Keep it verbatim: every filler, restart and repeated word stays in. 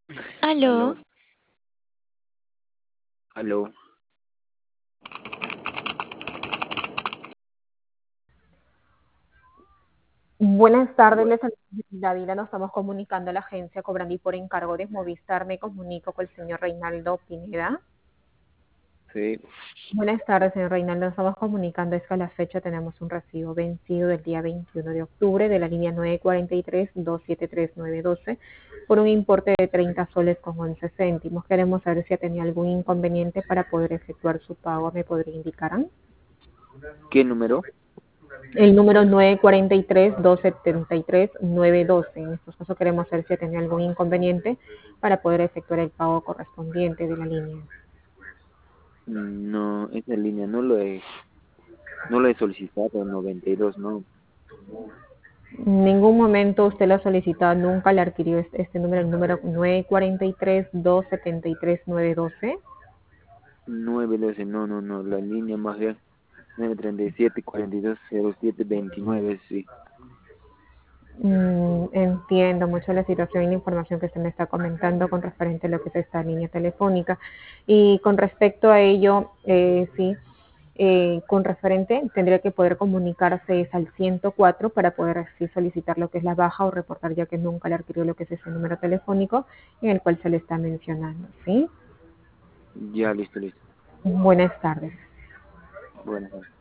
Aló, Aló, aló. buenas tardes, Bueno, les saluda David, nos estamos comunicando a la agencia cobrando y por encargo de Movistar me comunico con el señor Reinaldo Pineda. sí, Buenas tardes, señor Reinaldo, nos estamos comunicando, es que a la fecha tenemos un recibo vencido del día veintiuno de octubre de la línea nueve cuatro tres, dos siete tres, nueve uno dos por un importe de treinta soles con once céntimos. Queremos saber si ha tenido algún inconveniente para poder efectuar su pago, ¿me podría indicar? ¿qué número? El número nueve cuatro tres, dos siete tres, nueve uno dos. En estos casos queremos saber si tiene algún inconveniente para poder efectuar el pago correspondiente de la línea. Mm, No, esa línea no lo he, no lo he solicitado, noventa y dos, no, En ningún momento usted lo ha solicitado, nunca le adquirió este, este número, el número nueve cuatro tres, dos siete tres, nueve uno dos. nueve doce, no, no, no, la línea más bien, nueve treinta y siete, cuarenta y dos, cero siete, veintinueve, sí. Mm, entiendo mucho la situación y la información que usted me está comentando con referente a lo que es esta línea telefónica. Y con respecto a ello, eh, sí, eh, con referente tendría que poder comunicarse es al ciento cuatro para poder así solicitar lo que es la baja o reportar ya que nunca le adquirió lo que es ese número telefónico en el cual se le está mencionando. ¿Sí? Ya, listo, listo. Buenas tardes. Bueno.